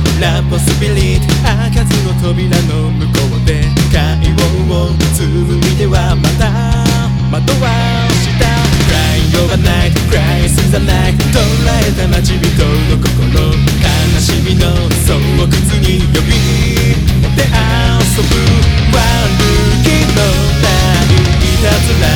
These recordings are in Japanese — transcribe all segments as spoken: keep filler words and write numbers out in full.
ラポスピリット開かずの扉の向こうで会話を紡いではまた惑わしたCrying over night, crying through the night 捉えた待ち人の心悲しみの巣窟に呼び持って遊ぶ悪気のないいたずら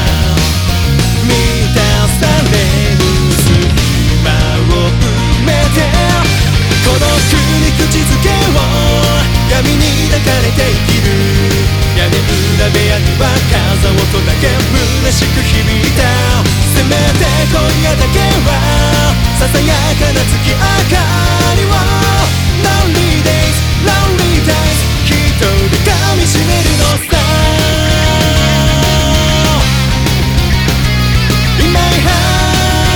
満たされる隙間を埋めてこの国口づけを闇に抱かれて生きる屋根裏部屋には風音だけ虚しく響いたせめて今夜だけはささやかな月明かりを Lonely days, lonely days 一人噛みしめるのさ In my heart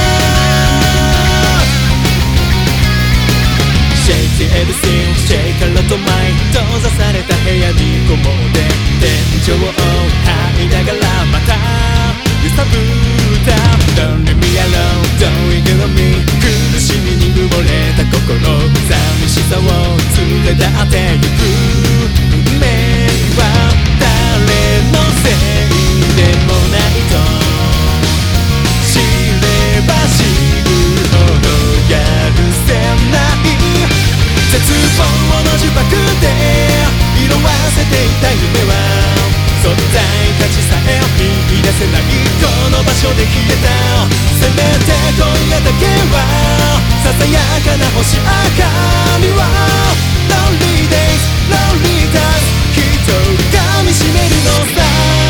Shake everything, shake a lot of mine 閉ざされた部屋にこもって天井を這いながらまた揺さぶった Don't leave me alone, don't ignore me 苦しみに埋もれた心寂しさを連れ立ってゆく運命は誰のせいでもないと知れば知るほどやるせない絶望の呪縛で色あせていた夢は存在価値さえ見出せないこの場所で消えたせめて今夜だけはささやかな星明かりを Lonely days, lonely times 一人噛みしめるのさ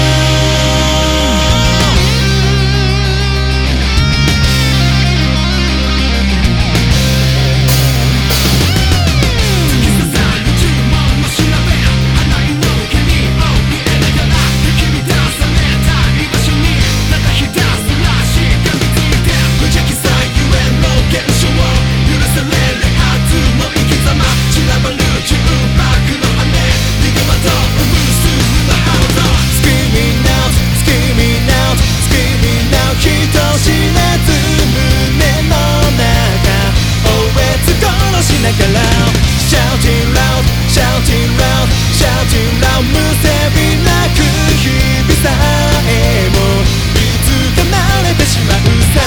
Shouting loud, shouting loud, shouting loud むせびなく日々さえもいつか慣れてしまうさ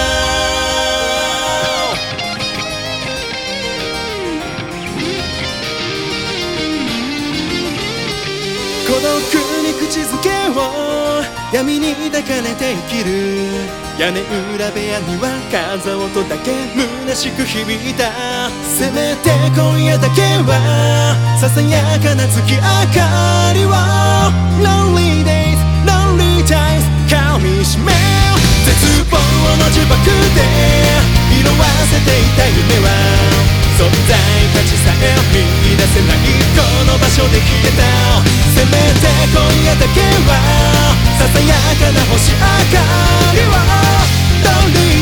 孤独に口づけを闇に抱かれて生きる屋根裏部屋には風音だけ虚しく響いたせめて今夜だけはささやかな月明かりを Lonely days, lonely times 噛みしめ絶望の呪縛で色あせていた夢は存在価値さえ見出せないこの場所で消えたせめて今夜だけはささやかな星明かりを Lonely